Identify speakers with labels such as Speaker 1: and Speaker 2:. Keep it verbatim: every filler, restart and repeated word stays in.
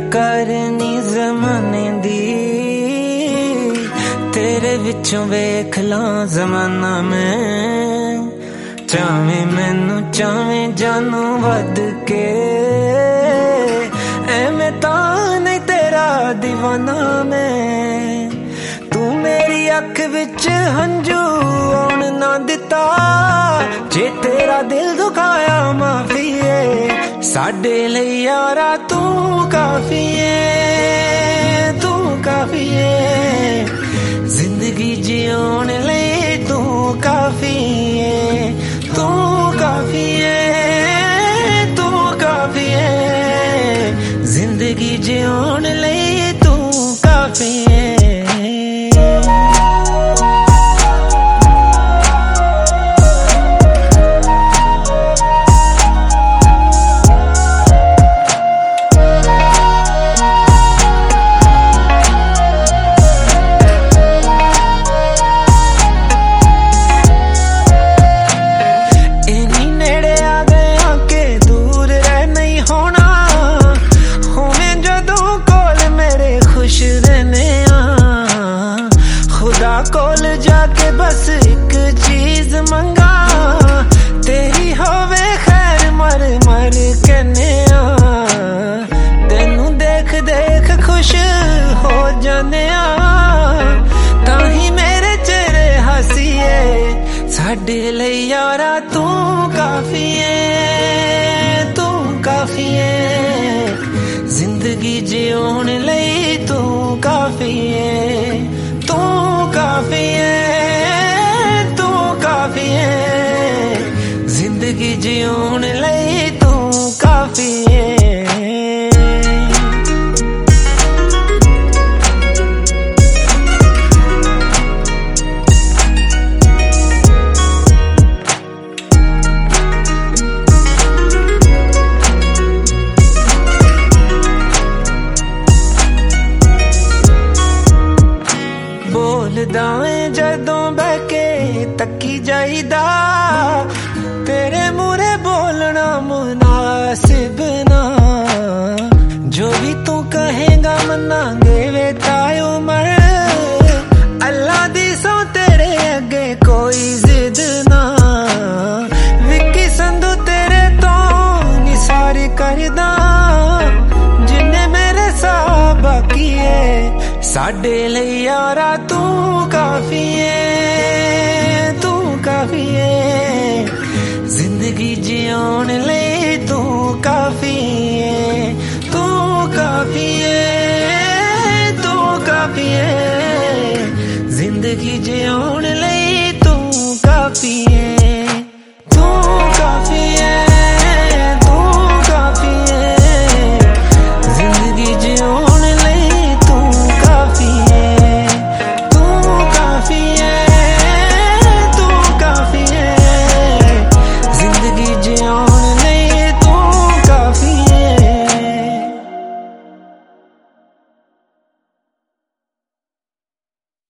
Speaker 1: करनी ज़माने दी, तेरे विचों वेख ला ज़माना मैं। चावें मैनू चावें जानू वध के, एवें तां नहीं तेरा दीवाना मैं। तू मेरी अख विच हंजू आउण ना दिता, जे तेरा दिल दुखाया माफी है। साडे लई यारा तू काफी है, तू काफी है। जिंदगी जिउण लई तू काफी है, तू काफी है, तू काफी है। जिंदगी जिउण लई तू काफी है। कोल जाके बस एक चीज मंगा, तेरी होवे खैर मर मर कहने। तेनू देख देख खुश हो जाने, ताही मेरे चेहरे हसीए। साडे लई यारा तू काफी है, तू काफी है। जिंदगी जिउण लई तू काफी है, तू काफी है, तू काफी है। जिंदगी जिउण लई तू काफी है। बोलदा ऐ जदों बहके तकी जाईदा, तेरे मूरे बोलना मुनासिब ना। जो भी तू कहेगा मनांगे वे ताई उमर, अल्लाह दी सौ तेरे अगे कोई जिद ना। विकी संधू तेरे तो निसारी करदा, जिन्ने मेरे साथ बाकी है। साडे लई यारा तू काफी है, तू काफी है।